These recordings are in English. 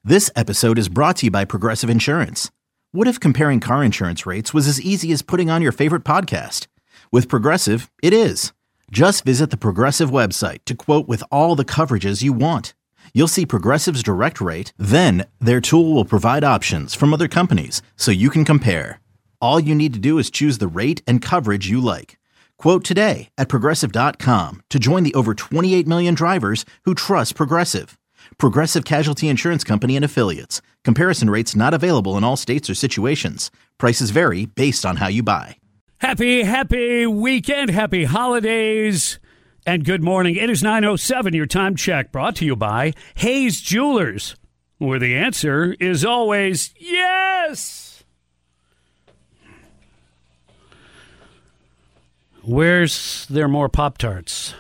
This episode is brought to you by Progressive Insurance. What if comparing car insurance rates was as easy as putting on your favorite podcast? With Progressive, it is. Just visit the Progressive website to quote with all the coverages you want. You'll see Progressive's direct rate, then their tool will provide options from other companies so you can compare. All you need to do is choose the rate and coverage you like. Quote today at Progressive.com to join the over 28 million drivers who trust Progressive. Progressive Casualty Insurance Company and Affiliates. Comparison rates not available in all states or situations. Prices vary based on how you buy. Happy weekend, happy holidays, and good morning. It is 9:07, your time check, brought to you by Hayes Jewelers, where the answer is always yes. Where's there more Pop-Tarts?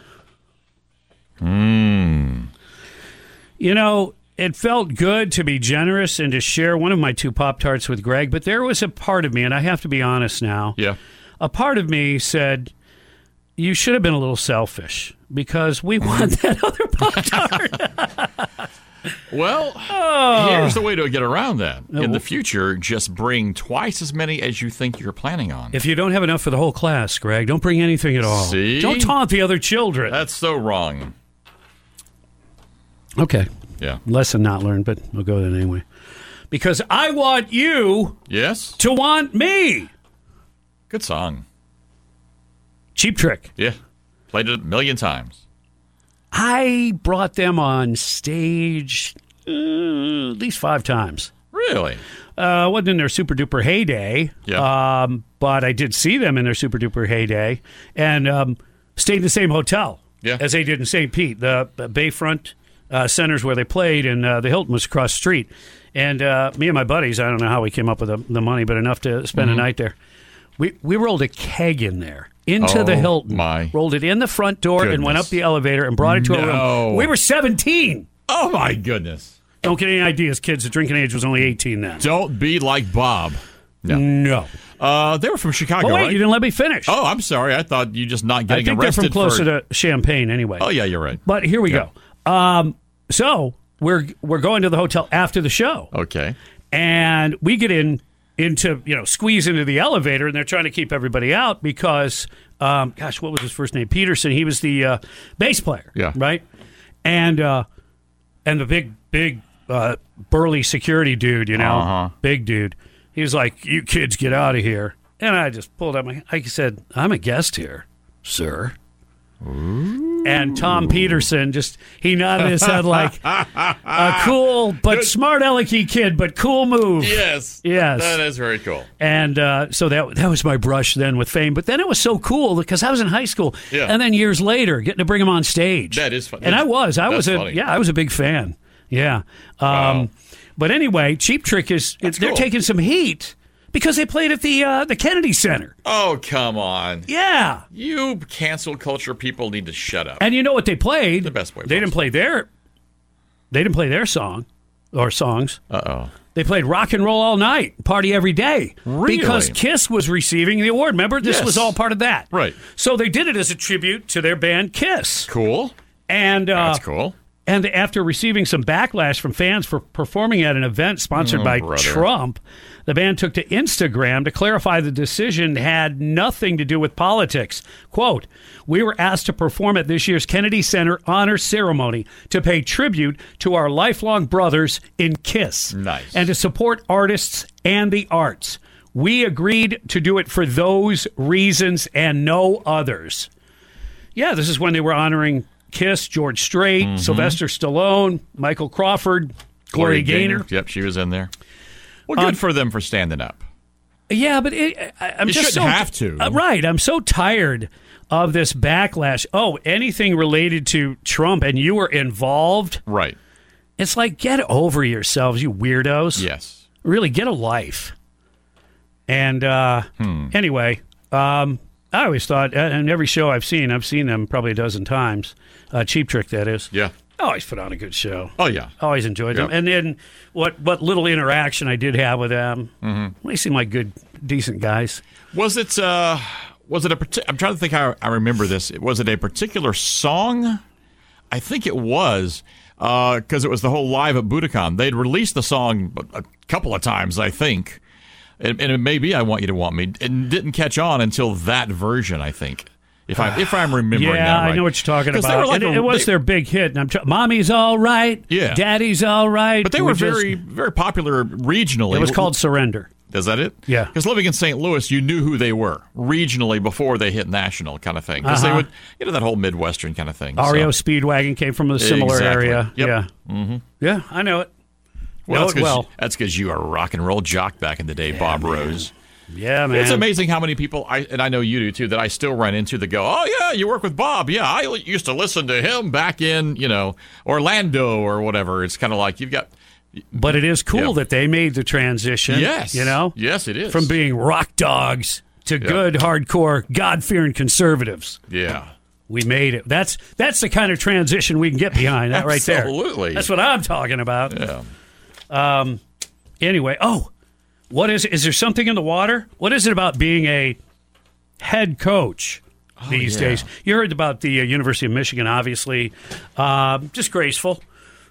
You know, it felt good to be generous and to share one of my 2 Pop-Tarts with Greg, but there was a part of me, and I have to be honest now. Yeah. A part of me said, you should have been a little selfish because we want that other Pop-Tart. Well, here's the way to get around that. In the future, just bring twice as many as you think you're planning on. If you don't have enough for the whole class, Greg, don't bring anything at all. See? Don't taunt the other children. That's so wrong. Okay. Yeah. Lesson not learned, but we'll go then anyway. Because I want you Yes? to want me. Good song. Cheap Trick. Yeah. Played it a million times. I brought them on stage at least 5 times. Really? Wasn't in their super duper heyday. Yeah. But I did see them in their super duper heyday and stayed in the same hotel as they did in St. Pete, the Bayfront centers where they played, and the Hilton was across the street. And me and my buddies, I don't know how we came up with the money, but enough to spend a night there. We rolled a keg in there into the Hilton. Rolled it in the front door and went up the elevator and brought it to a room. We were 17. Oh, my goodness. Don't get any ideas, kids. The drinking age was only 18 then. Don't be like Bob. No. They were from Chicago, wait, right? You didn't let me finish. Oh, I'm sorry. I thought you just not getting arrested. I think they're from closer to Champaign anyway. Oh, yeah, you're right. But here we go. So we're going to the hotel after the show. Okay. And we get squeeze into the elevator, and they're trying to keep everybody out because, what was his first name? Peterson. He was the bass player. Yeah. Right? And the big burly security dude, big dude. He was like, "You kids get out of here." And I just pulled out I said, "I'm a guest here, sir." Ooh. And Tom Peterson he nodded his head like a cool but smart alecky kid, but cool move. Yes. That is very cool. And so that was my brush then with fame. But then it was so cool because I was in high school, and then years later getting to bring him on stage. That is funny. And I was a big fan. Yeah. Wow. But anyway, Cheap Trick they're taking some heat. Because they played at the Kennedy Center. Oh, come on. Yeah. You cancel culture people need to shut up. And you know what they played? The best way. They didn't play their song or songs. Uh-oh. They played Rock and Roll All Night, Party Every Day. Really? Because Kiss was receiving the award. Remember? This was all part of that. Right. So they did it as a tribute to their band Kiss. Cool. And that's cool. And after receiving some backlash from fans for performing at an event sponsored by Trump, the band took to Instagram to clarify the decision had nothing to do with politics. Quote, "We were asked to perform at this year's Kennedy Center honor ceremony to pay tribute to our lifelong brothers in KISS. Nice. And to support artists and the arts. We agreed to do it for those reasons and no others." Yeah, this is when they were honoring KISS, George Strait, Sylvester Stallone, Michael Crawford, Gloria Gaynor. Yep, she was in there. Well, good for them for standing up. Yeah, but I'm you just shouldn't have to. Right, I'm so tired of this backlash. Oh, anything related to Trump and you were involved? Right. It's like, get over yourselves, you weirdos. Yes. Really, get a life. And anyway, I always thought, in every show I've seen them probably a dozen times. Cheap Trick, that is. Yeah. Always put on a good show. Oh, yeah. Always enjoyed them. And then what little interaction I did have with them, they seem like good, decent guys. Was it I'm trying to think how I remember this. Was it a particular song? I think it was. because it was the whole Live at Budokan. They'd released the song a couple of times, I think. And it may be I Want You to Want Me. It didn't catch on until that version, I think. If I'm remembering that right. Yeah, I know what you're talking about. Like it was their big hit. And Mommy's All Right. Yeah. Daddy's All Right. But they were very, very popular regionally. It was called Surrender. Is that it? Yeah. Because living in St. Louis, you knew who they were regionally before they hit national kind of thing. Because they would, that whole Midwestern kind of thing. REO Speedwagon came from a similar area. Yep. Yeah. Mm-hmm. Yeah, I know it. Well, that's because you are a rock and roll jock back in the day, Bob Rose. Yeah, man. It's amazing how many people, and I know you do too, that I still run into that go, oh, yeah, you work with Bob. Yeah, I used to listen to him back in, Orlando or whatever. It's kind of like you've got... But it is cool that they made the transition. Yes. Yes, it is. From being rock dogs to good, hardcore, God-fearing conservatives. Yeah. We made it. That's the kind of transition we can get behind. That right there. Absolutely. That's what I'm talking about. Yeah. Anyway, what is it? Is there something in the water? What is it about being a head coach these days? You heard about the University of Michigan, obviously. Disgraceful.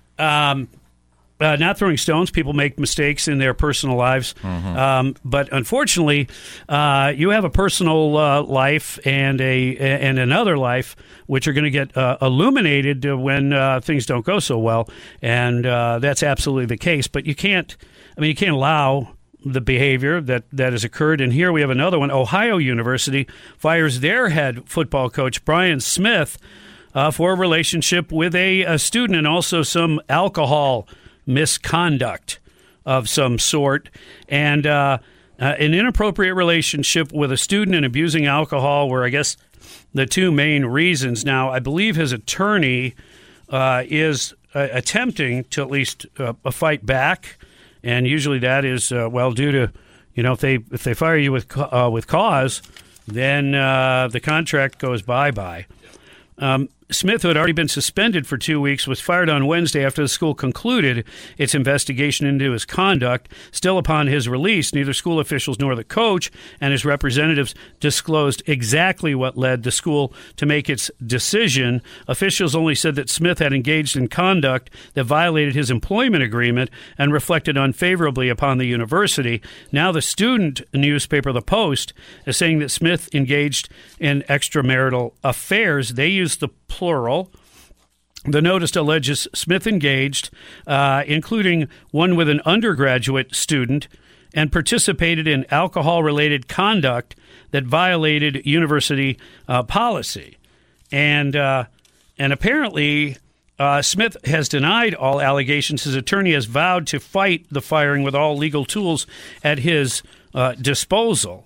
Not throwing stones. People make mistakes in their personal lives. Mm-hmm. But unfortunately, you have a personal life and another life which are going to get illuminated when things don't go so well. And that's absolutely the case. But you can't allow the behavior that has occurred. And here we have another one. Ohio University fires their head football coach, Brian Smith, for a relationship with a student and also some alcohol misconduct of some sort. And an inappropriate relationship with a student and abusing alcohol were, I guess, the two main reasons. Now, I believe his attorney is attempting to at least fight back. And usually that is due to, if they fire you with cause, then the contract goes bye-bye. Smith, who had already been suspended for 2 weeks, was fired on Wednesday after the school concluded its investigation into his conduct. Still, upon his release, neither school officials nor the coach and his representatives disclosed exactly what led the school to make its decision. Officials only said that Smith had engaged in conduct that violated his employment agreement and reflected unfavorably upon the university. Now the student newspaper, The Post, is saying that Smith engaged in extramarital affairs. They used the plural. The notice alleges Smith engaged, including one with an undergraduate student, and participated in alcohol-related conduct that violated university policy. And apparently, Smith has denied all allegations. His attorney has vowed to fight the firing with all legal tools at his disposal.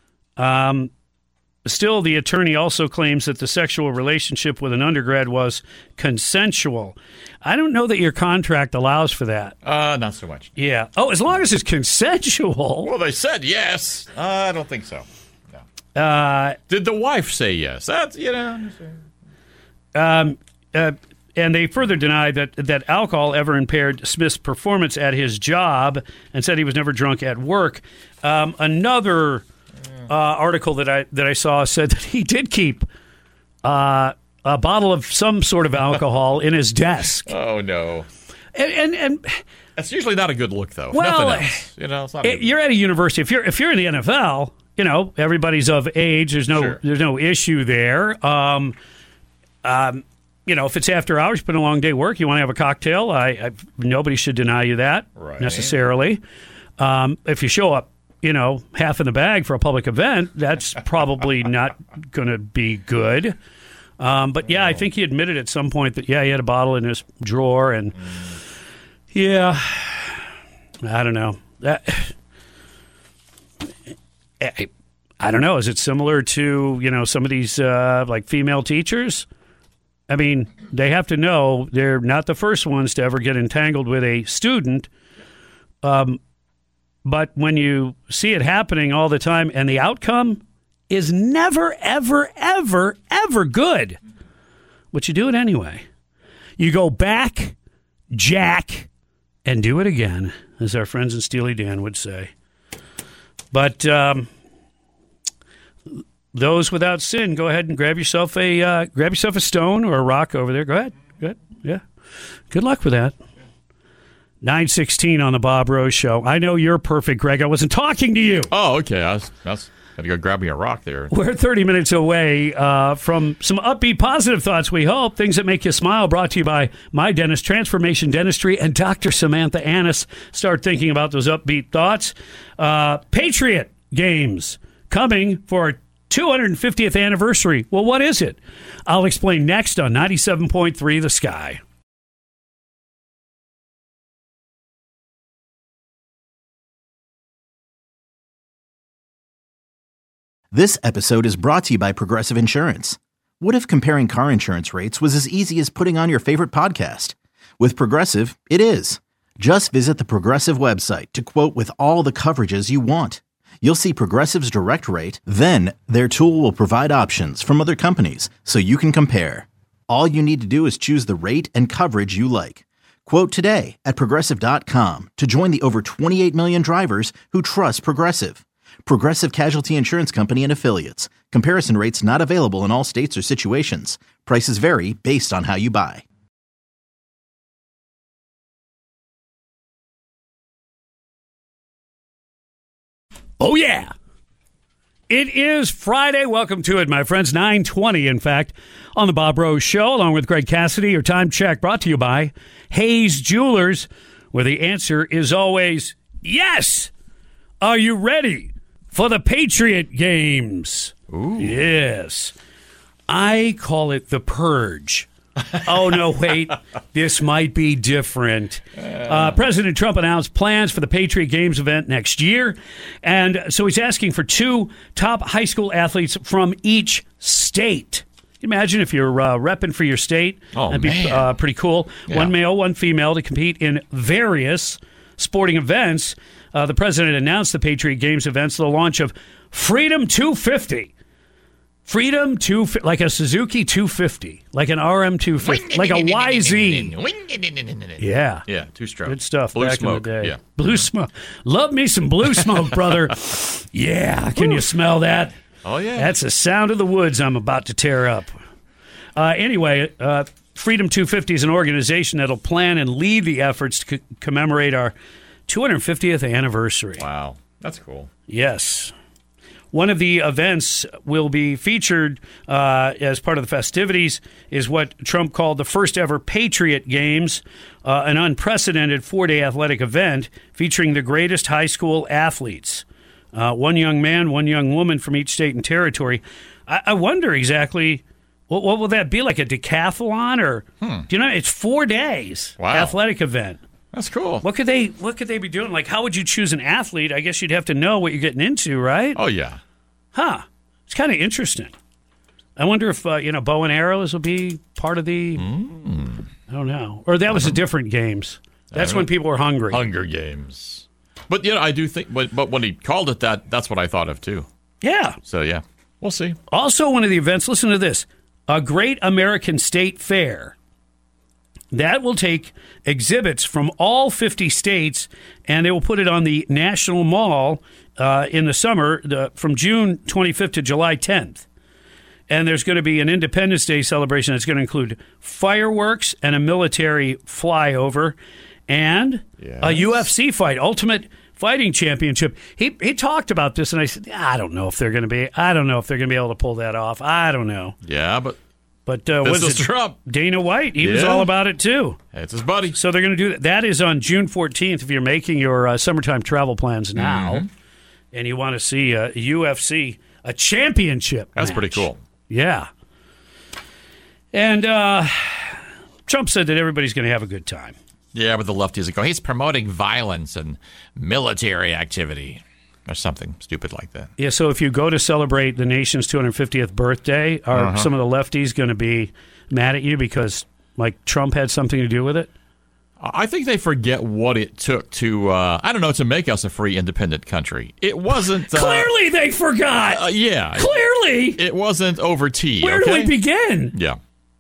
Still, the attorney also claims that the sexual relationship with an undergrad was consensual. I don't know that your contract allows for that. Not so much. Yeah. Oh, as long as it's consensual. Well, they said yes. I don't think so. No. Did the wife say yes? That's, And they further denied that alcohol ever impaired Smith's performance at his job and said he was never drunk at work. Another article that I saw said that he did keep a bottle of some sort of alcohol in his desk. Oh no! And that's usually not a good look, though. Well, nothing else. It's not. You're at a university. If you're in the NFL, everybody's of age. There's no issue there. If it's after hours, you've been a long day work, you want to have a cocktail. Nobody should deny you that necessarily. If you show up, half in the bag for a public event, that's probably not going to be good. But yeah, I think he admitted at some point that, he had a bottle in his drawer. And I don't know. I don't know. Is it similar to, some of these like female teachers? I mean, they have to know they're not the first ones to ever get entangled with a student. But when you see it happening all the time and the outcome is never, ever, ever, ever good, but you do it anyway. You go back, Jack, and do it again, as our friends in Steely Dan would say. But those without sin, go ahead and grab yourself a stone or a rock over there. Go ahead. Yeah. Good luck with that. 9:16 on the Bob Rose Show. I know you're perfect, Greg. I wasn't talking to you. Oh, okay. I was had to go grab me a rock there. We're 30 minutes away from some upbeat, positive thoughts, we hope. Things that make you smile, brought to you by My Dentist, Transformation Dentistry, and Dr. Samantha Annis. Start thinking about those upbeat thoughts. Patriot Games coming for our 250th anniversary. Well, what is it? I'll explain next on 97.3 The Sky. This episode is brought to you by Progressive Insurance. What if comparing car insurance rates was as easy as putting on your favorite podcast? With Progressive, it is. Just visit the Progressive website to quote with all the coverages you want. You'll see Progressive's direct rate, then their tool will provide options from other companies so you can compare. All you need to do is choose the rate and coverage you like. Quote today at Progressive.com to join the over 28 million drivers who trust Progressive. Progressive Casualty Insurance Company and Affiliates. Comparison rates not available in all states or situations. Prices vary based on how you buy. Oh, yeah. It is Friday. Welcome to it, my friends. 9:20, in fact, on the Bob Rose Show, along with Greg Cassidy. Your time check brought to you by Hayes Jewelers, where the answer is always yes. Are you ready for the Patriot Games? Ooh. Yes. I call it the Purge. Oh, no, wait. This might be different. President Trump announced plans for the Patriot Games event next year. And so he's asking for 2 top high school athletes from each state. Imagine if you're repping for your state. Oh, that'd be pretty cool. Yeah. 1 male, 1 female to compete in various sporting events. The president announced the Patriot Games events, the launch of Freedom 250. Freedom 250, like a Suzuki 250, like an RM 250, like a YZ. Yeah. Yeah, 2-stroke. Good stuff Blue back smoke. in the day. Yeah. Blue smoke. Love me some blue smoke, brother. Yeah. Can you smell that? Oh, yeah. That's the sound of the woods I'm about to tear up. Anyway, Freedom 250 is an organization that'll plan and lead the efforts to commemorate our 250th anniversary. Wow. That's cool. Yes. One of the events will be featured as part of the festivities is what Trump called the first ever Patriot Games, an unprecedented 4-day athletic event featuring the greatest high school athletes. 1 young man, 1 young woman from each state and territory. I wonder exactly, what will that be, like a decathlon? Or do you know, it's 4 days athletic event. That's cool. What could they be doing? Like, how would you choose an athlete? I guess you'd have to know what you're getting into, right? Oh, yeah. Huh. It's kind of interesting. I wonder if, bow and arrows will be part of the... I don't know. Or that was a different games. That's when people were hungry. Hunger Games. But, I do think... But when he called it that, that's what I thought of, too. Yeah. So, yeah. We'll see. Also, one of the events, listen to this, a Great American State Fair. That will take exhibits from all 50 states, and they will put it on the National Mall in the summer from June 25th to July 10th. And there's going to be an Independence Day celebration that's going to include fireworks and a military flyover and a UFC fight, Ultimate Fighting Championship. He talked about this, and I said, I don't know if they're going to be able to pull that off. I don't know. Yeah, But was it Trump? Dana White? He was all about it, too. It's his buddy. So they're going to do that. That is on June 14th if you're making your summertime travel plans now and you want to see a UFC, a championship That's match. pretty cool. Yeah. And Trump said that everybody's going to have a good time. Yeah, but the lefties go, he's promoting violence and military activity. Or something stupid like that. Yeah, so if you go to celebrate the nation's 250th birthday, are some of the lefties going to be mad at you because, like, Trump had something to do with it? I think they forget what it took to, to make us a free, independent country. It wasn't... Clearly they forgot! Yeah. Clearly! It wasn't over tea, Where do we begin? Yeah.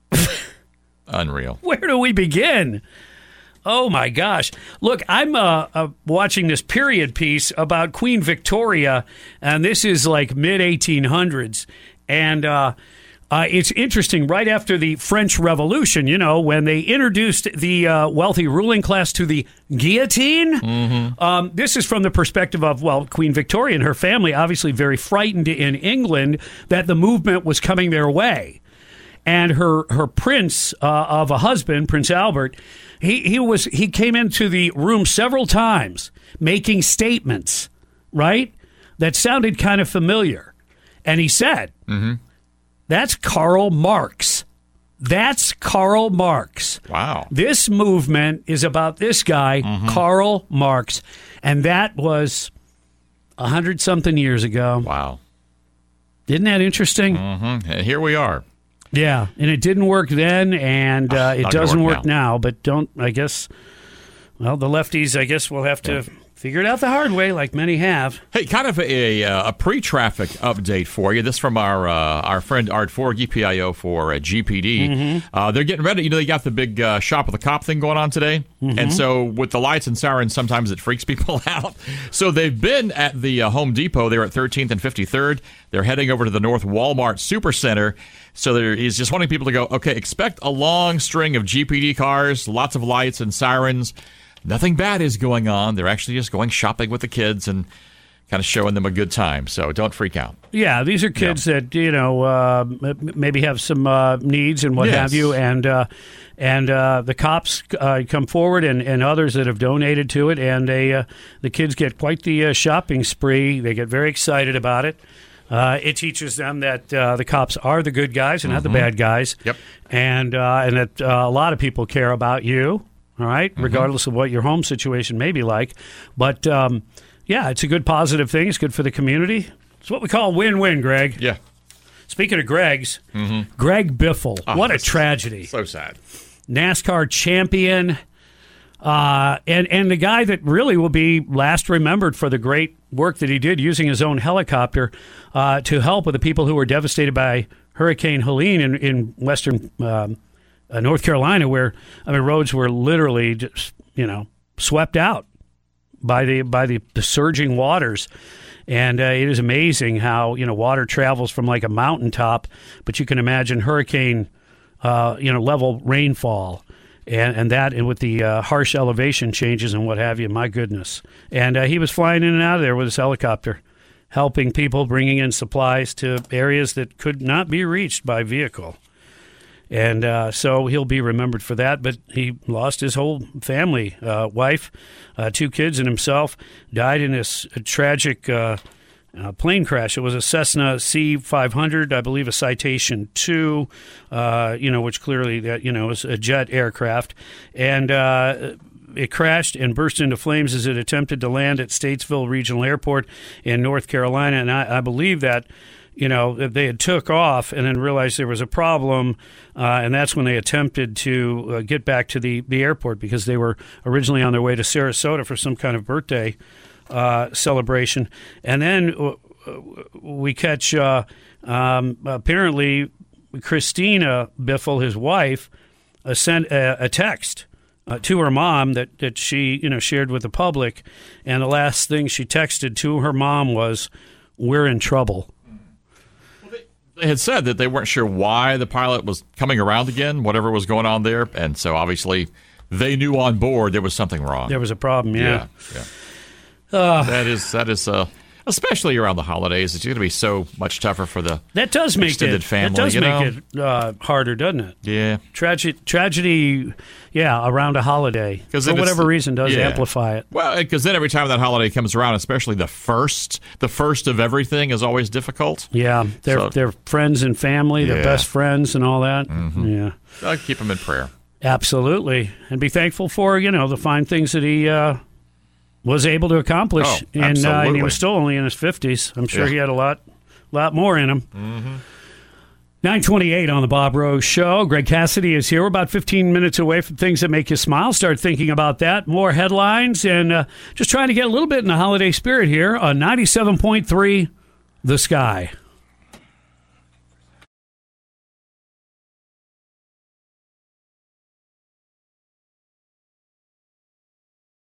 Unreal. Where do we begin? Oh, my gosh. Look, I'm watching this period piece about Queen Victoria, and this is like mid-1800s. And It's interesting, right after the French Revolution, when they introduced the wealthy ruling class to the guillotine. This is from the perspective of, Queen Victoria and her family, obviously very frightened in England that the movement was coming their way. And her prince of a husband, Prince Albert, he came into the room several times making statements, right, that sounded kind of familiar. And he said, that's Karl Marx. That's Karl Marx. Wow. This movement is about this guy, Karl Marx. And that was 100-something years ago. Wow. Isn't that interesting? And here we are. Yeah, and it didn't work then, and it doesn't work now. But the lefties, I guess, will have to figure it out the hard way, like many have. Hey, kind of a pre-traffic update for you. This from our friend Art Forgy, PIO for GPD. They're getting ready. They got the big Shop with a Cop thing going on today. And so with the lights and sirens, sometimes it freaks people out. So they've been at the Home Depot. They're at 13th and 53rd. They're heading over to the North Walmart Supercenter. So he's just wanting people to go, okay, expect a long string of GPD cars, lots of lights and sirens. Nothing bad is going on. They're actually just going shopping with the kids and kind of showing them a good time. So don't freak out. Yeah, these are kids that, maybe have some needs and what have you. And the cops come forward and others that have donated to it. And the kids get quite the shopping spree. They get very excited about it. It teaches them that the cops are the good guys and not the bad guys. Yep. And that a lot of people care about you. All right, regardless of what your home situation may be like. But, it's a good positive thing. It's good for the community. It's what we call win-win, Greg. Yeah. Speaking of Gregs, Greg Biffle. What a tragedy. So sad. NASCAR champion. And the guy that really will be last remembered for the great work that he did using his own helicopter to help with the people who were devastated by Hurricane Helene in western North Carolina, where roads were literally just swept out by the surging waters, and it is amazing how water travels from like a mountaintop, but you can imagine hurricane level rainfall, and with the harsh elevation changes and what have you. My goodness, and he was flying in and out of there with his helicopter, helping people, bringing in supplies to areas that could not be reached by vehicle. And so he'll be remembered for that. But he lost his whole family, wife, 2 kids, and himself. Died in this tragic plane crash. It was a Cessna C-500, I believe, a Citation II, which clearly is a jet aircraft. And it crashed and burst into flames as it attempted to land at Statesville Regional Airport in North Carolina. And I believe that they had took off and then realized there was a problem, and that's when they attempted to get back to the airport, because they were originally on their way to Sarasota for some kind of birthday celebration. And then we catch, apparently, Christina Biffle, his wife, sent a text to her mom that she shared with the public, and the last thing she texted to her mom was, "We're in trouble." They had said that they weren't sure why the pilot was coming around again, whatever was going on there. And so obviously they knew on board there was something wrong. There was a problem, yeah. That is especially around the holidays. It's going to be so much tougher for the extended family. That does make it harder, doesn't it? Yeah. Tragedy, around a holiday, for whatever reason, does amplify it. Well, because then every time that holiday comes around, especially the first of everything is always difficult. Yeah, they're friends and family, they're best friends and all that. Yeah. I'll keep them in prayer. Absolutely. And be thankful for, the fine things that he was able to accomplish. And he was still only in his 50s. I'm sure he had a lot more in him. 9:28 on the Bob Rose Show. Greg Cassidy is here. We're about 15 minutes away from things that make you smile. Start thinking about that. More headlines and just trying to get a little bit in the holiday spirit here on 97.3 The Sky.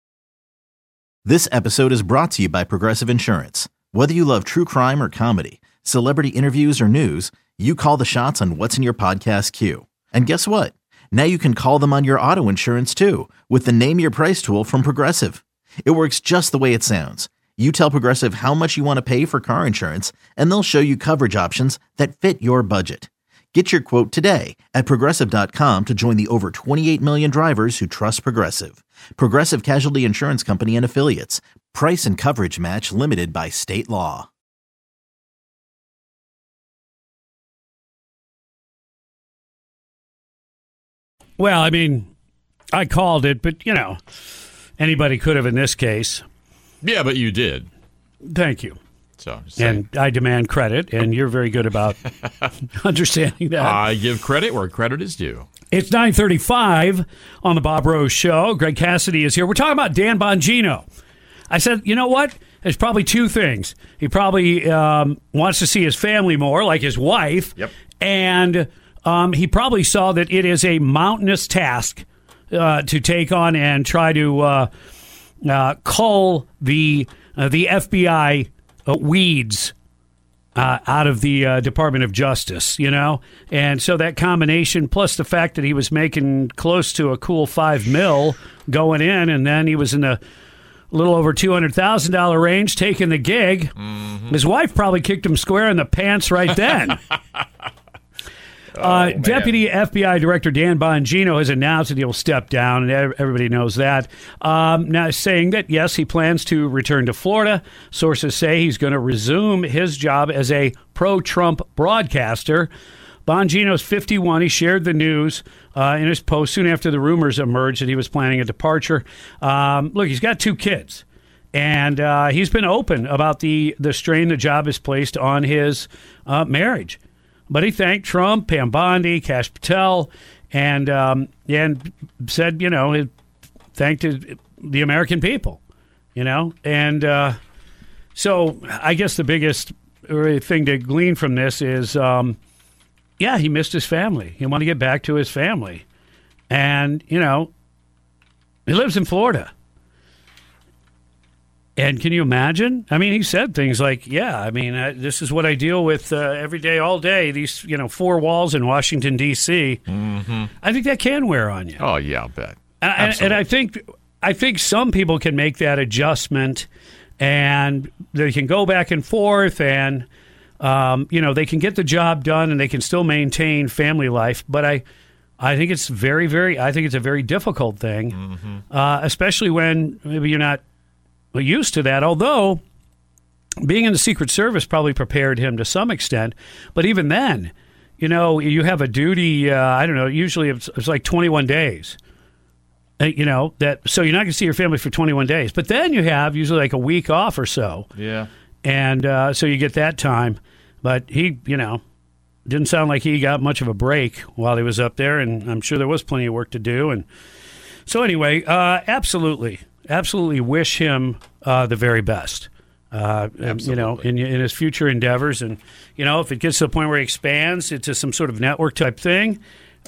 This episode is brought to you by Progressive Insurance. Whether you love true crime or comedy, Celebrity interviews or news, you call the shots on what's in your podcast queue. And guess what? Now you can call them on your auto insurance too with the Name Your Price tool from Progressive. It works just the way it sounds. You tell Progressive how much you want to pay for car insurance, and they'll show you coverage options that fit your budget. Get your quote today at Progressive.com to join the over 28 million drivers who trust Progressive. Progressive Casualty Insurance Company and Affiliates. Price and coverage match limited by state law. Well, I mean, I called it, but, anybody could have in this case. Yeah, but you did. Thank you. So, and I demand credit, and you're very good about understanding that. I give credit where credit is due. It's 9:35 on the Bob Rose Show. Greg Cassidy is here. We're talking about Dan Bongino. I said, you know what? There's probably two things. He probably wants to see his family more, like his wife. Yep. And he probably saw that it is a mountainous task to take on and try to cull the FBI weeds out of the Department of Justice, And so that combination, plus the fact that he was making close to a cool $5 million going in, and then he was in a little over $200,000 range taking the gig. Mm-hmm. His wife probably kicked him square in the pants right then. Deputy FBI Director Dan Bongino has announced that he will step down, and everybody knows that. Now, saying that, yes, he plans to return to Florida. Sources say he's going to resume his job as a pro-Trump broadcaster. Bongino's 51. He shared the news in his post soon after the rumors emerged that he was planning a departure. Look, he's got 2 kids, and he's been open about the strain the job has placed on his marriage. But he thanked Trump, Pam Bondi, Kash Patel, and said, he thanked the American people, And so I guess the biggest thing to glean from this is, he missed his family. He wanted to get back to his family. And, he lives in Florida. And can you imagine? I mean, he said things like, this is what I deal with every day, all day, these, 4 walls in Washington, D.C. Mm-hmm. I think that can wear on you. Oh, yeah, I'll bet. And I think some people can make that adjustment, and they can go back and forth, and, they can get the job done, and they can still maintain family life. But I think it's it's a very difficult thing, mm-hmm. Especially when maybe you're not used to that, although being in the Secret Service probably prepared him to some extent. But even then, you have a duty, usually it's like 21 days, so you're not going to see your family for 21 days. But then you have usually like a week off or so. Yeah. And so you get that time. But he, didn't sound like he got much of a break while he was up there, and I'm sure there was plenty of work to do. And so anyway, absolutely wish him the very best, in his future endeavors. And, if it gets to the point where he expands into some sort of network type thing,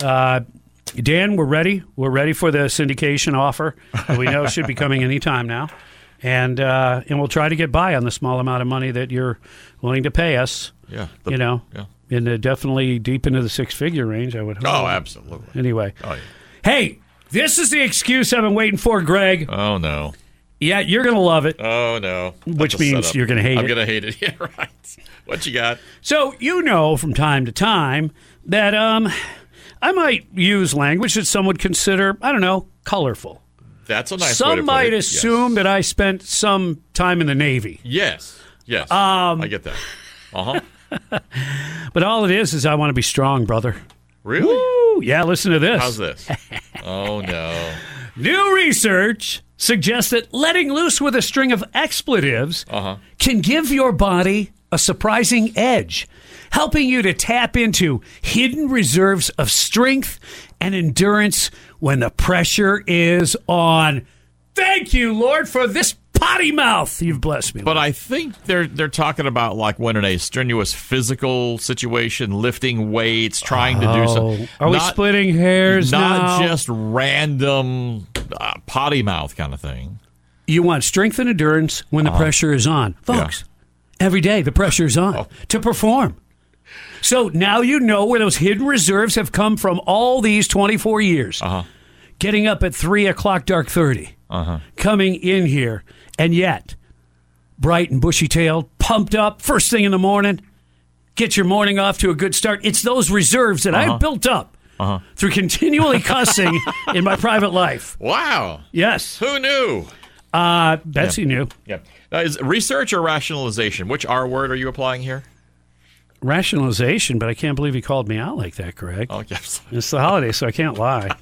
Dan, we're ready. We're ready for the syndication offer. We know it should be coming any time now. And we'll try to get by on the small amount of money that you're willing to pay us. Yeah. In definitely deep into the 6-figure range, I would hope. Oh, absolutely. Anyway. Oh, yeah. Hey, this is the excuse I've been waiting for, Greg. Oh, no. Yeah, you're going to love it. Oh, no. Which means you're going to hate it. I'm going to hate it. Yeah, right. What you got? So, from time to time that I might use language that some would consider, colorful. That's a nice way to Some put it. might assume that I spent some time in the Navy. Yes. I get that. Uh-huh. But all it is I want to be strong, brother. Really? Woo! Yeah, listen to this. How's this? Oh, no. New research suggests that letting loose with a string of expletives can give your body a surprising edge, helping you to tap into hidden reserves of strength and endurance when the pressure is on. Thank you, Lord, for this potty mouth. You've blessed me. But I think they're talking about like when in a strenuous physical situation, lifting weights, trying to do something. Are we splitting hairs now? Not just random potty mouth kind of thing. You want strength and endurance when the pressure is on. Folks, Every day, the pressure's on to perform. So now you know where those hidden reserves have come from all these 24 years. Getting up at 3 o'clock, dark 30. Coming in here, and yet, bright and bushy-tailed, pumped up, first thing in the morning, get your morning off to a good start. It's those reserves that I've built up through continually cussing in my private life. Wow. Yes. Who knew? Betsy knew. Yeah. Is research or rationalization? Which R word are you applying here? Rationalization, but I can't believe he called me out like that, Greg. Oh, yes. It's the holiday, so I can't lie.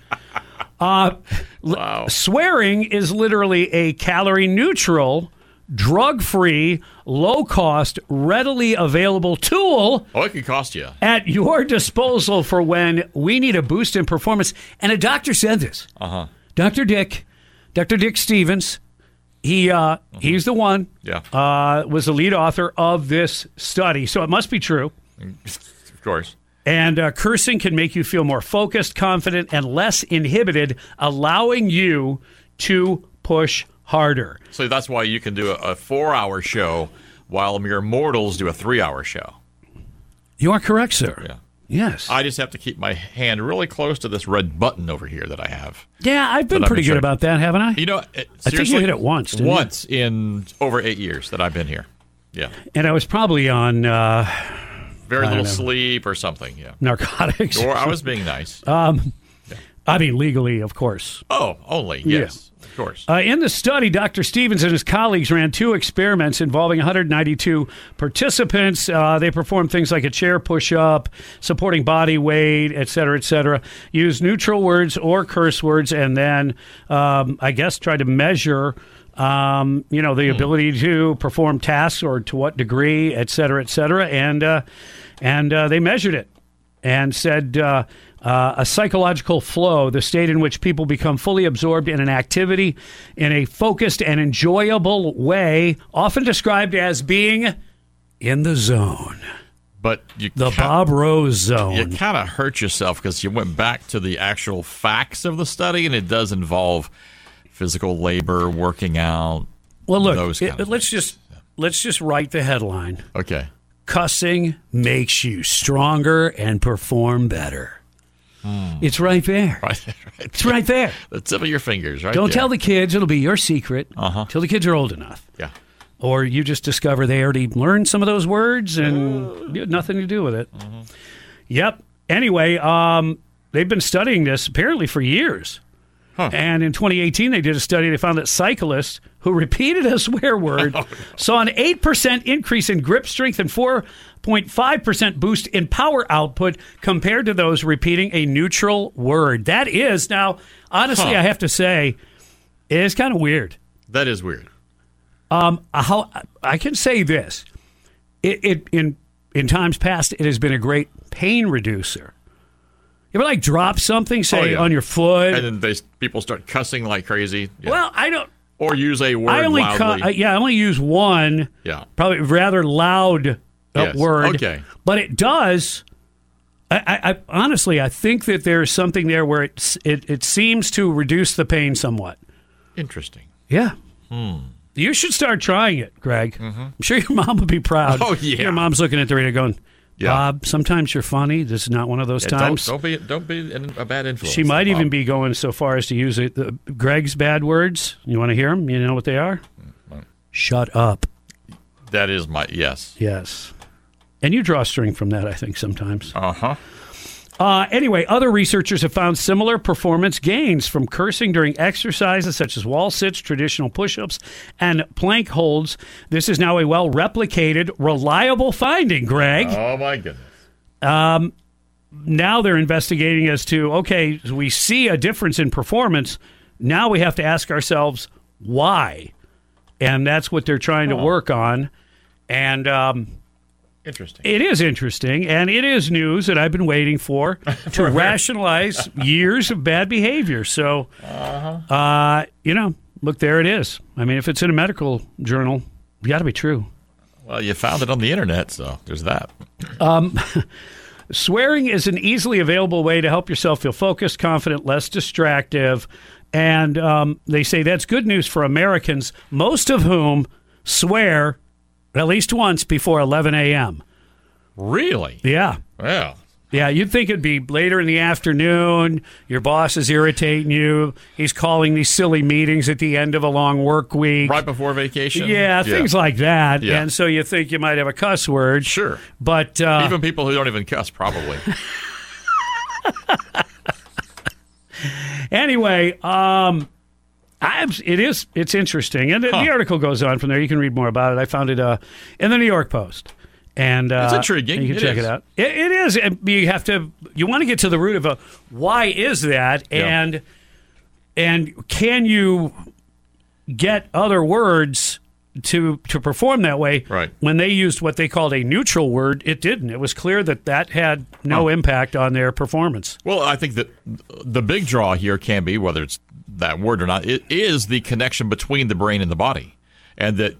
Wow. Swearing is literally a calorie-neutral, drug-free, low-cost, readily available tool. Oh, it can cost you. At your disposal for when we need a boost in performance. And a doctor said this. Dr. Dick Stevens, he's the one. Yeah. Was the lead author of this study, so it must be true. Of course. And cursing can make you feel more focused, confident, and less inhibited, allowing you to push harder. So that's why you can do a 4-hour show while mere mortals do a 3-hour show. You are correct, sir. Yeah. Yes. I just have to keep my hand really close to this red button over here that I have. Yeah, I've been pretty good about that, haven't I? You know, I think you hit it once, didn't you? Once in over 8 years that I've been here. Yeah. And I was probably on... very little sleep or something, yeah. Narcotics. Or I was being nice. I mean, legally, of course. Oh, only, yes, of course. In the study, Dr. Stevens and his colleagues ran 2 experiments involving 192 participants. They performed things like a chair push-up, supporting body weight, et cetera, used neutral words or curse words, and then, I guess, tried to measure the ability to perform tasks or to what degree, et cetera, and they measured it and said a psychological flow, the state in which people become fully absorbed in an activity in a focused and enjoyable way, often described as being in the zone. But the Bob Rose zone. You kind of hurt yourself because you went back to the actual facts of the study, and it does involve physical labor, working out. Well, look, let's just write the headline. Okay. Cussing makes you stronger and perform better. It's right there. It's right there. The tip of your fingers, right? Don't tell the kids. It'll be your secret till the kids are old enough. Yeah. Or you just discover they already learned some of those words and you had nothing to do with it. Yep. Anyway, they've been studying this apparently for years. And in 2018, they did a study. They found that cyclists who repeated a swear word saw an 8% increase in grip strength and 4.5% boost in power output compared to those repeating a neutral word. That is, now, honestly, I have to say, it is kind of weird. That is weird. How I can say this. In times past, it has been a great pain reducer. You ever drop something, say, on your foot? And then people start cussing like crazy? Yeah. Well, I don't... Or use a word loudly. I only use one, probably rather loud word. Okay. But it does... I honestly, I think that there's something there where it seems to reduce the pain somewhat. Interesting. Yeah. You should start trying it, Greg. I'm sure your mom would be proud. Oh, yeah. Your mom's looking at the radio going... Bob, sometimes you're funny. This is not one of those times. Don't be a bad influence. She might even be going so far as to use Greg's bad words. You want to hear them? You know what they are? Shut up. That is my yes. Yes. And you draw a string from that, I think, sometimes. Anyway, other researchers have found similar performance gains from cursing during exercises such as wall sits, traditional push-ups, and plank holds. This is now a well-replicated, reliable finding, Greg. Oh, my goodness. Now they're investigating as to, okay, we see a difference in performance. Now we have to ask ourselves, why? And that's what they're trying to work on. And... interesting. It is interesting, and it is news that I've been waiting for to rationalize years of bad behavior. So, look, there it is. I mean, if it's in a medical journal, it's got to be true. Well, you found it on the internet, so there's that. Swearing is an easily available way to help yourself feel focused, confident, less distractive, and they say that's good news for Americans, most of whom swear at least once before 11 a.m. Really? Yeah. Well. Yeah, you'd think it'd be later in the afternoon. Your boss is irritating you. He's calling these silly meetings at the end of a long work week. Right before vacation? Yeah, things like that. Yeah. And so you think you might have a cuss word. Sure. But even people who don't even cuss, probably. Anyway, it's interesting. And the article goes on from there. You can read more about it. I found it in the New York Post. And it's intriguing. You can check it out. It is. You want to get to the root of why is that, and can you get other words to perform that way? Right. When they used what they called a neutral word, it didn't. It was clear that had no impact on their performance. Well, I think that the big draw here can be, whether it's that word or not, it is the connection between the brain and the body, and that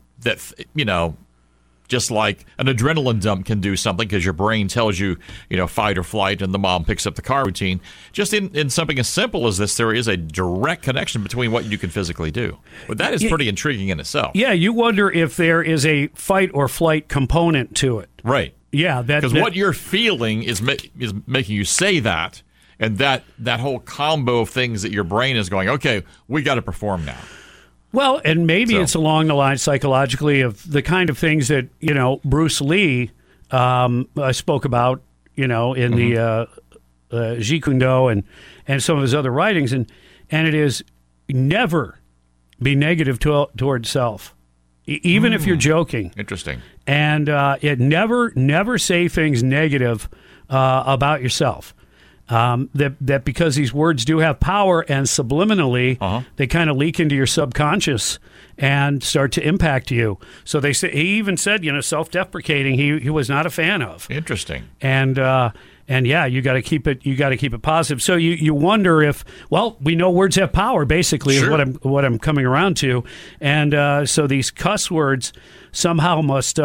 just like an adrenaline dump can do something because your brain tells you, fight or flight, and the mom picks up the car routine. Just in something as simple as this, there is a direct connection between what you can physically do. But that is pretty intriguing in itself. Yeah, you wonder if there is a fight or flight component to it. Right. Yeah. Because what you're feeling is making you say that, and that whole combo of things that your brain is going, okay, we got to perform now. Well, and maybe it's along the line psychologically of the kind of things that, Bruce Lee spoke about, in the Jeet Kune Do and some of his other writings. And it is never be negative towards self, even if you're joking. Interesting. And it never say things negative about yourself. That because these words do have power and subliminally, they kind of leak into your subconscious and start to impact you. So he even said, self-deprecating, he was not a fan of. Interesting. And yeah, you got to keep it positive. So you wonder if, we know words have power. Basically, sure. is what I'm coming around to, and so these cuss words somehow must.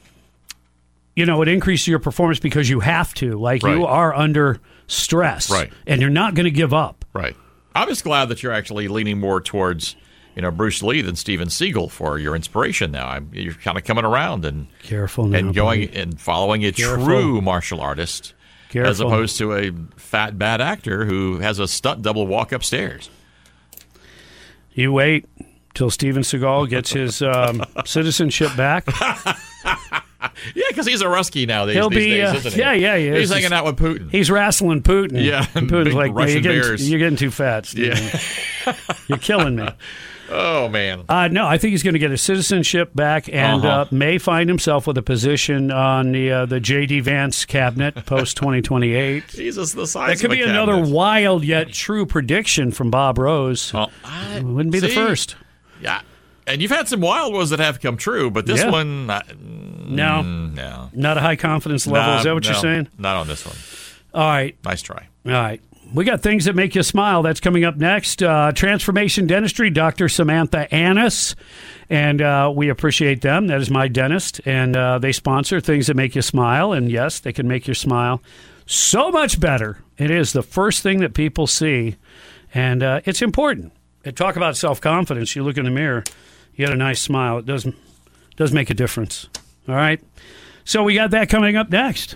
It increases your performance because you have to. Like you are under stress, right? And you're not going to give up, right? I'm just glad that you're actually leaning more towards, Bruce Lee than Steven Seagal for your inspiration. Now you're kind of coming around and careful now, and going buddy. And following a true martial artist, as opposed to a fat bad actor who has a stunt double walk upstairs. You wait till Steven Seagal gets his citizenship back. Yeah, because he's a Rusky now these days, isn't he? Yeah. He's hanging out with Putin. He's wrestling Putin. Yeah, and Putin's like, Russian bears. You're getting too fat, Steven. Yeah. You're killing me. Oh, man. No, I think he's going to get his citizenship back and may find himself with a position on the J.D. Vance cabinet post-2028. Jesus, the size that could be another wild yet true prediction from Bob Rose. Well, wouldn't be the first. Yeah. And you've had some wild ones that have come true, but this one... No. Not a high confidence level. Is that what you're saying? Not on this one. All right. Nice try. All right. We got things that make you smile. That's coming up next. Transformation Dentistry, Dr. Samantha Annis. And we appreciate them. That is my dentist. And they sponsor things that make you smile. And yes, they can make you smile so much better. It is the first thing that people see. And it's important. And talk about self-confidence. You look in the mirror, you got a nice smile. It does make a difference. All right? So we got that coming up next.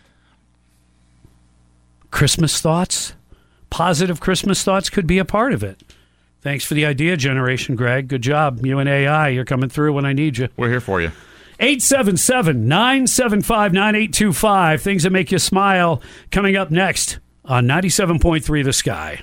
Christmas thoughts? Positive Christmas thoughts could be a part of it. Thanks for the idea generation, Greg. Good job. You and AI, you're coming through when I need you. We're here for you. 877-975-9825. Things that make you smile coming up next on 97.3 The Sky.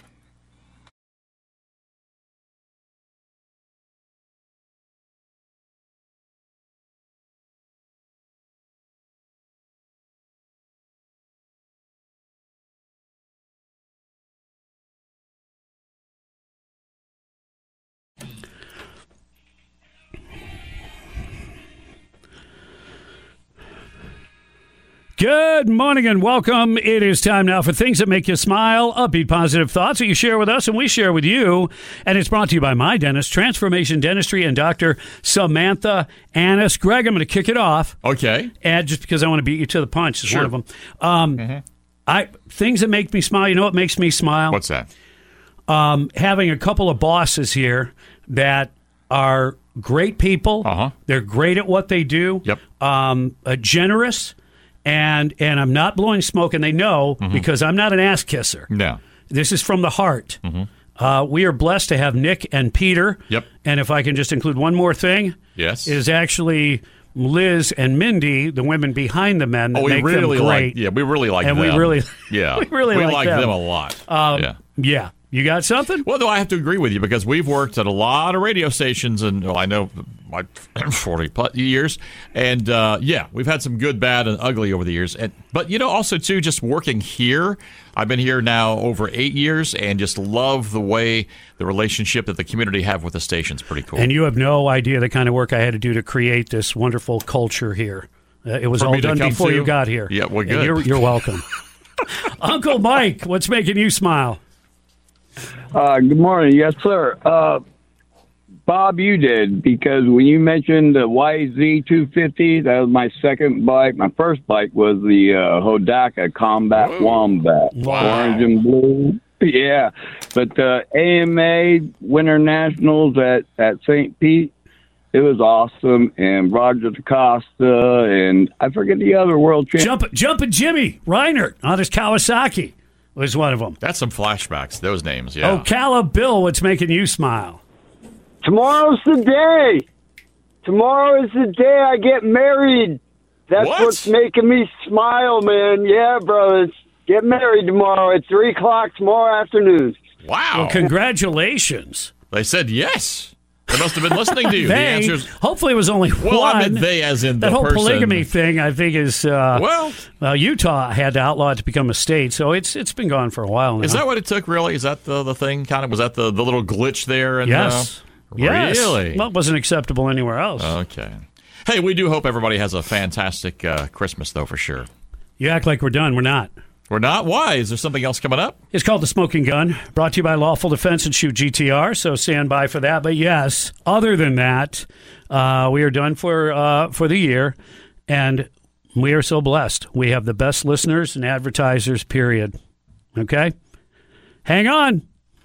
Good morning and welcome. It is time now for Things That Make You Smile, upbeat positive thoughts that you share with us and we share with you. And it's brought to you by my dentist, Transformation Dentistry, and Dr. Samantha Annis. Greg, I'm going to kick it off. Okay. And just because I want to beat you to the punch is one of them. Things that make me smile, you know what makes me smile? What's that? Having a couple of bosses here that are great people. They're great at what they do. Generous, and I'm not blowing smoke, and they know because I'm not an ass kisser. No. This is from the heart. We are blessed to have Nick and Peter. And if I can just include one more thing, is actually Liz and Mindy, the women behind the men that make them great. We really like them. We really like them a lot. You got something? Well, no, I have to agree with you because we've worked at a lot of radio stations, and I know like 40 years, and we've had some good, bad, and ugly over the years. But also too, just working here, I've been here now over 8 years, and just love the way the relationship that the community have with the station's pretty cool. And you have no idea the kind of work I had to do to create this wonderful culture here. It was all done before you got here. Yeah, well, good. You're welcome. Uncle Mike, what's making you smile? Good morning. Yes, sir. Bob, you did, because when you mentioned the YZ250, that was my second bike. My first bike was the Hodaka Combat Wombat. Orange and blue. Yeah. But the AMA Winter Nationals at St. Pete, it was awesome. And Roger DaCosta, and I forget the other world champion. Jumpin' Jimmy Reinert on his Kawasaki was one of them. That's some flashbacks, those names, yeah. Ocala Bill, what's making you smile? Tomorrow's the day. Tomorrow is the day I get married. That's what's making me smile, man. Yeah, brothers. Get married tomorrow at 3 o'clock tomorrow afternoon. Wow. Well, congratulations. They said yes. They must have been listening to you. The answer's, hopefully it was only one. Well, I meant they as in that the whole person. polygamy thing, I think, is... Utah had to outlaw it to become a state, so it's been gone for a while now. Is that what it took, really? Is that the thing, kind of? Was that the little glitch there? And, yes. Yes. Really? Well, it wasn't acceptable anywhere else. Okay. Hey, we do hope everybody has a fantastic Christmas, though, for sure. You act like we're done. We're not. We're not? Why? Is there something else coming up? It's called The Smoking Gun, brought to you by Lawful Defense and Shoot GTR, so stand by for that. But yes, other than that, we are done for the year, and we are so blessed. We have the best listeners and advertisers, period. Okay? Hang on.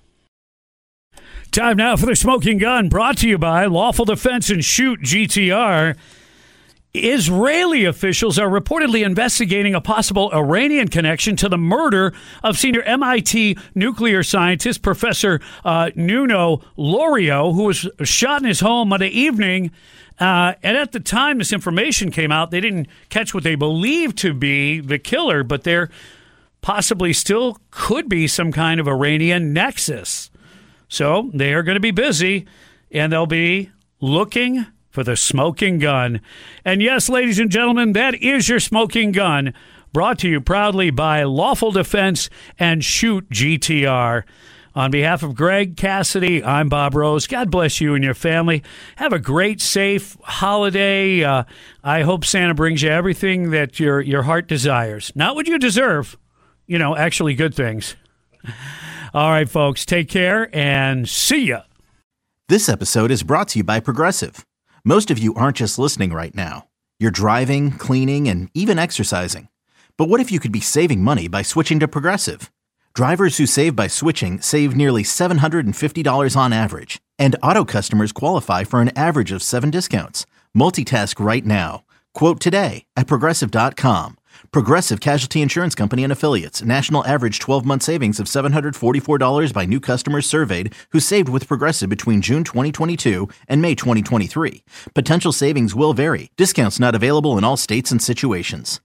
Time now for The Smoking Gun, brought to you by Lawful Defense and Shoot GTR. Israeli officials are reportedly investigating a possible Iranian connection to the murder of senior MIT nuclear scientist Professor Nuno Lorio, who was shot in his home Monday evening. And at the time this information came out, they didn't catch what they believed to be the killer, but there possibly still could be some kind of Iranian nexus. So they are going to be busy, and they'll be looking for the smoking gun. And yes, ladies and gentlemen, that is your smoking gun, brought to you proudly by Lawful Defense and Shoot GTR. On behalf of Greg Cassidy, I'm Bob Rose. God bless you and your family. Have a great, safe holiday. I hope Santa brings you everything that your heart desires. Not what you deserve, actually good things. All right, folks, take care and see ya. This episode is brought to you by Progressive. Most of you aren't just listening right now. You're driving, cleaning, and even exercising. But what if you could be saving money by switching to Progressive? Drivers who save by switching save nearly $750 on average. And auto customers qualify for an average of 7 discounts. Multitask right now. Quote today at Progressive.com. Progressive Casualty Insurance Company and Affiliates. National average 12-month savings of $744 by new customers surveyed who saved with Progressive between June 2022 and May 2023. Potential savings will vary. Discounts not available in all states and situations.